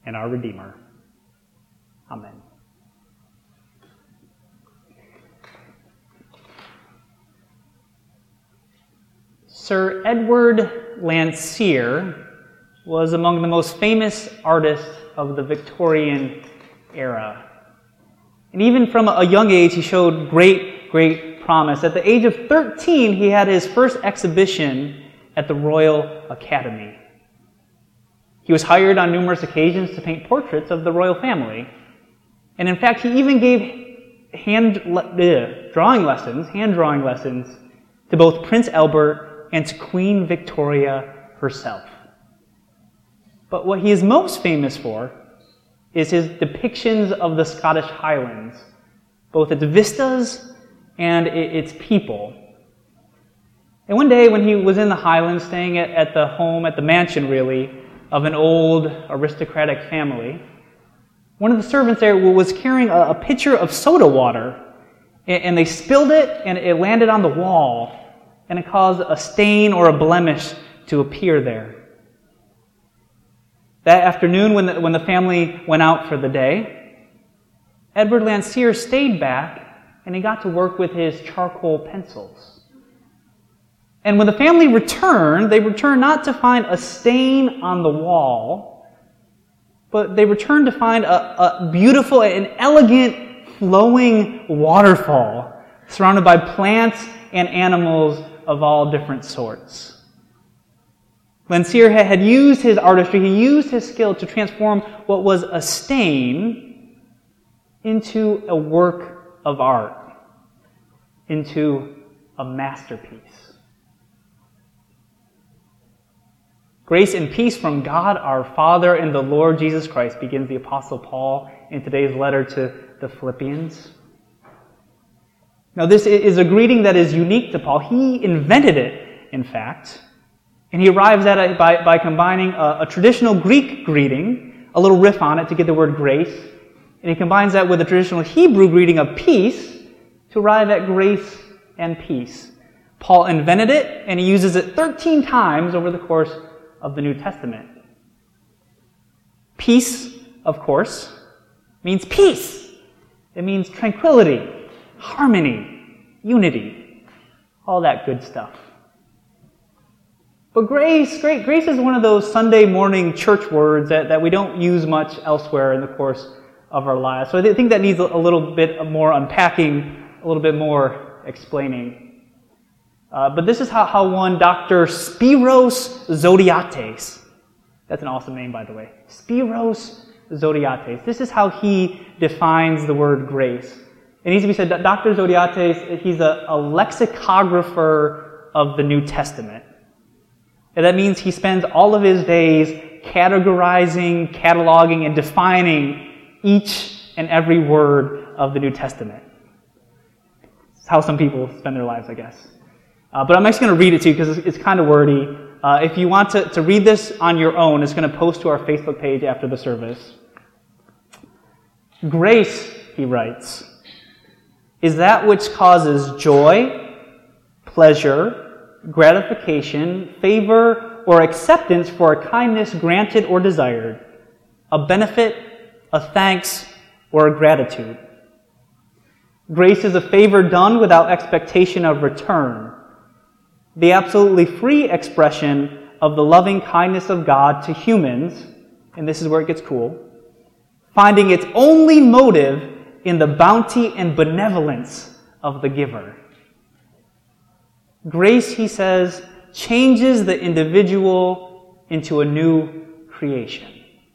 and our Redeemer. Amen. Sir Edward Landseer was among the most famous artists of the Victorian era. And even from a young age, he showed great promise. At the age of 13, he had his first exhibition at the Royal Academy. He was hired on numerous occasions to paint portraits of the royal family. And in fact, he even gave hand drawing lessons to both Prince Albert and to Queen Victoria herself. But what he is most famous for is his depictions of the Scottish Highlands, both its vistas and its people. And one day when he was in the Highlands, staying at the mansion really, of an old aristocratic family, one of the servants there was carrying a pitcher of soda water, and they spilled it, and it landed on the wall, and it caused a stain or a blemish to appear there. That afternoon, when the family went out for the day, Edward Landseer stayed back, and he got to work with his charcoal pencils. And when the family returned, they returned not to find a stain on the wall, but they returned to find a beautiful and elegant flowing waterfall surrounded by plants and animals of all different sorts. Landseer had used his artistry, he used his skill to transform what was a stain into a work of art, into a masterpiece. Grace and peace from God our Father and the Lord Jesus Christ, begins the Apostle Paul in today's letter to the Philippians. Now this is a greeting that is unique to Paul. He invented it, in fact. And he arrives at it by combining a traditional Greek greeting, a little riff on it to get the word grace, and he combines that with a traditional Hebrew greeting of peace to arrive at grace and peace. Paul invented it, and he uses it 13 times over the course of the New Testament. Peace, of course, means peace. It means tranquility, harmony, unity, all that good stuff. But grace is one of those Sunday morning church words that we don't use much elsewhere in the course of our lives. So I think that needs a little bit more unpacking, a little bit more explaining. But this is how one Dr. Spiros Zodhiates, that's an awesome name, by the way, Spiros Zodhiates, this is how he defines the word grace. It needs to be said that Dr. Zodhiates, he's a lexicographer of the New Testament. And that means he spends all of his days categorizing, cataloging, and defining each and every word of the New Testament. It's how some people spend their lives, I guess. But I'm actually going to read it to you because it's kind of wordy. If you want to read this on your own, it's going to post to our Facebook page after the service. Grace, he writes, is that which causes joy, pleasure, gratification, favor, or acceptance for a kindness granted or desired, a benefit, a thanks, or a gratitude. Grace is a favor done without expectation of return, the absolutely free expression of the loving kindness of God to humans, and this is where it gets cool, finding its only motive in the bounty and benevolence of the giver. Grace, he says, changes the individual into a new creation.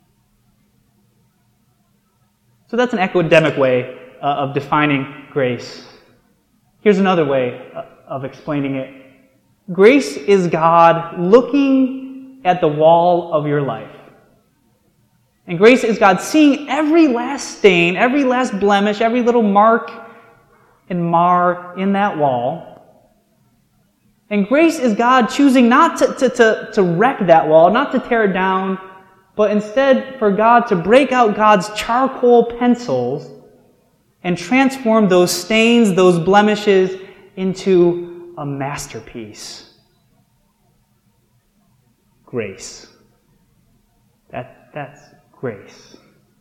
So that's an academic way of defining grace. Here's another way of explaining it. Grace is God looking at the wall of your life. And grace is God seeing every last stain, every last blemish, every little mark and mar in that wall. And grace is God choosing not to wreck that wall, not to tear it down, but instead for God to break out God's charcoal pencils and transform those stains, those blemishes, into a masterpiece. Grace. That's grace.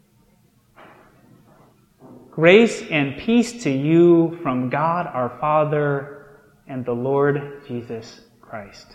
Grace and peace to you from God our Father and the Lord Jesus Christ.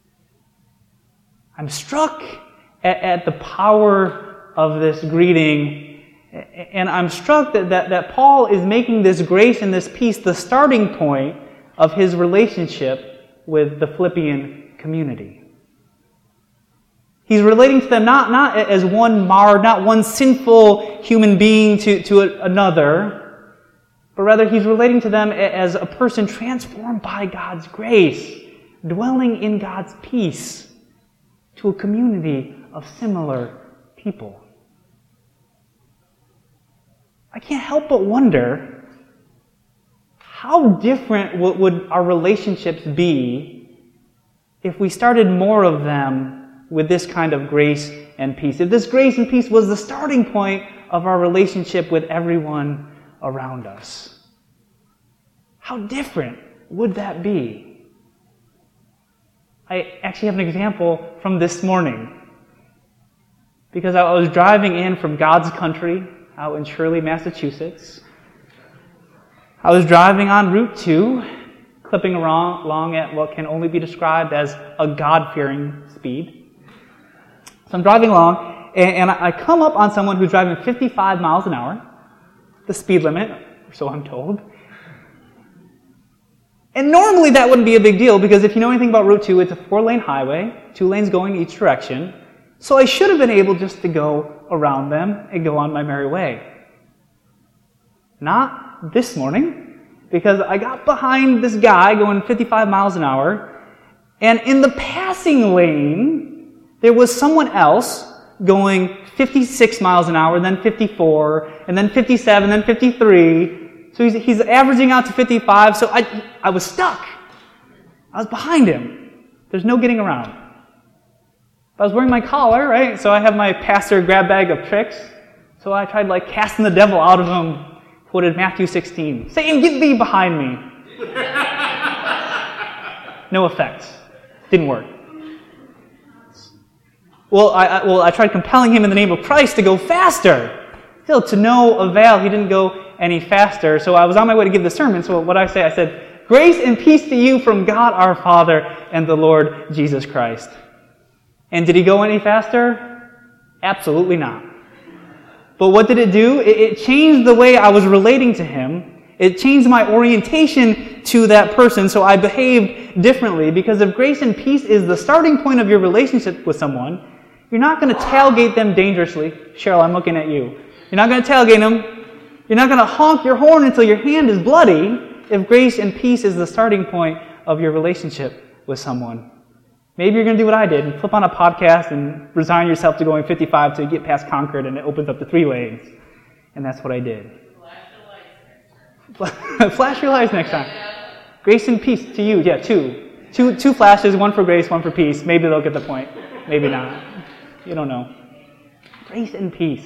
I'm struck at the power of this greeting, and I'm struck that Paul is making this grace and this peace the starting point of his relationship with the Philippian community. He's relating to them not as one marred, not one sinful human being to another, but rather he's relating to them as a person transformed by God's grace, dwelling in God's peace, to a community of similar people. I can't help but wonder, how different would our relationships be if we started more of them with this kind of grace and peace? If this grace and peace was the starting point of our relationship with everyone around us, how different would that be? I actually have an example from this morning. Because I was driving in from God's country out in Shirley, Massachusetts. I was driving on Route 2, clipping along at what can only be described as a God-fearing speed. So I'm driving along, and I come up on someone who's driving 55 miles an hour, the speed limit, or so I'm told. And normally that wouldn't be a big deal, because if you know anything about Route 2, it's a 4-lane highway, 2 lanes going each direction. So I should have been able just to go around them and go on my merry way. Not this morning, because I got behind this guy going 55 miles an hour, and in the passing lane, there was someone else going 56 miles an hour, then 54, and then 57, then 53. So he's averaging out to 55, so I was stuck. I was behind him. There's no getting around. I was wearing my collar, right? So I have my pastor grab bag of tricks. So I tried casting the devil out of him. Quoted Matthew 16. Satan, get thee behind me. No effect. Didn't work. Well, I tried compelling him in the name of Christ to go faster. Still, to no avail. He didn't go any faster. So I was on my way to give the sermon. So what I said, grace and peace to you from God our Father and the Lord Jesus Christ. And did he go any faster? Absolutely not. But what did it do? It changed the way I was relating to him. It changed my orientation to that person, so I behaved differently. Because if grace and peace is the starting point of your relationship with someone, you're not going to tailgate them dangerously. Cheryl, I'm looking at you. You're not going to tailgate them. You're not going to honk your horn until your hand is bloody if grace and peace is the starting point of your relationship with someone. Maybe you're going to do what I did and flip on a podcast and resign yourself to going 55 till you get past Concord and it opens up to 3 lanes. And that's what I did. Flash your lights next time. Grace and peace to you. Yeah, two flashes, one for grace, one for peace. Maybe they'll get the point. Maybe not. You don't know. Grace and peace.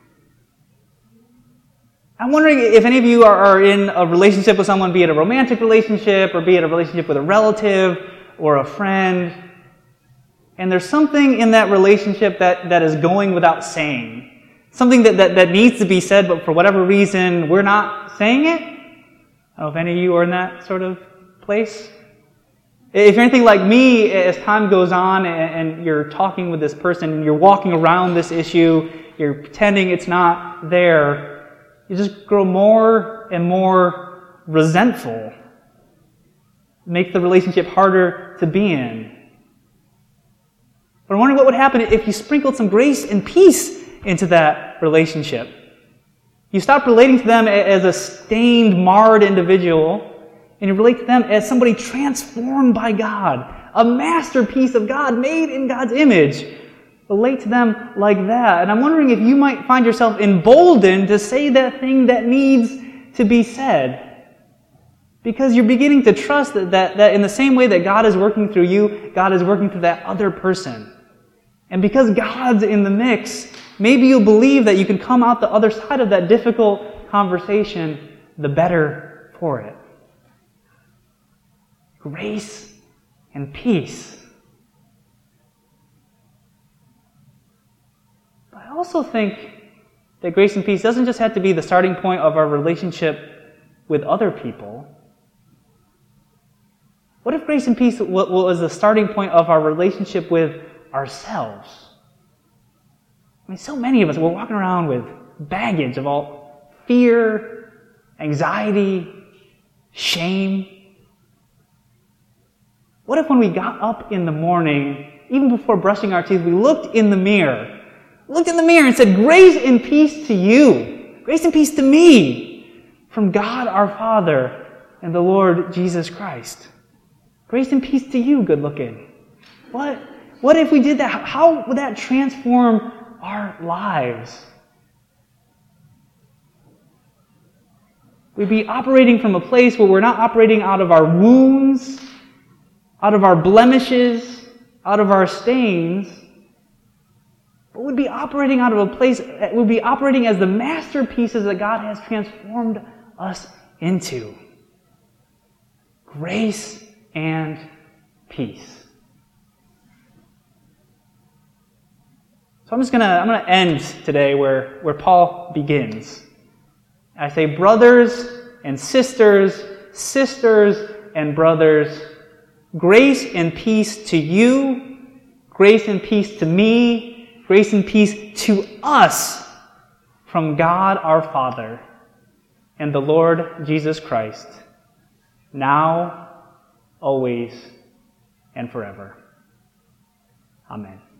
I'm wondering if any of you are in a relationship with someone, be it a romantic relationship or be it a relationship with a relative or a friend, and there's something in that relationship that is going without saying. Something that needs to be said, but for whatever reason, we're not saying it. I don't know if any of you are in that sort of place. If you're anything like me, as time goes on and you're talking with this person, and you're walking around this issue, you're pretending it's not there, you just grow more and more resentful. Make the relationship harder to be in. But I'm wondering what would happen if you sprinkled some grace and peace into that relationship. You stop relating to them as a stained, marred individual, and you relate to them as somebody transformed by God, a masterpiece of God made in God's image. Relate to them like that. And I'm wondering if you might find yourself emboldened to say that thing that needs to be said. Because you're beginning to trust that in the same way that God is working through you, God is working through that other person. And because God's in the mix, maybe you'll believe that you can come out the other side of that difficult conversation the better for it. Grace and peace. But I also think that grace and peace doesn't just have to be the starting point of our relationship with other people. What if grace and peace was the starting point of our relationship with ourselves? I mean, so many of us, we're walking around with baggage of all fear, anxiety, shame. What if when we got up in the morning, even before brushing our teeth, we looked in the mirror and said, grace and peace to you, grace and peace to me, from God our Father and the Lord Jesus Christ. Grace and peace to you, good looking. What if we did that? How would that transform our lives? We'd be operating from a place where we're not operating out of our wounds, out of our blemishes, out of our stains, but we'd be operating out of a place, we'd be operating as the masterpieces that God has transformed us into. Grace and peace. So I'm gonna end today where Paul begins. I say, brothers and sisters, sisters and brothers, grace and peace to you, grace and peace to me, grace and peace to us from God our Father and the Lord Jesus Christ, now, always, and forever. Amen.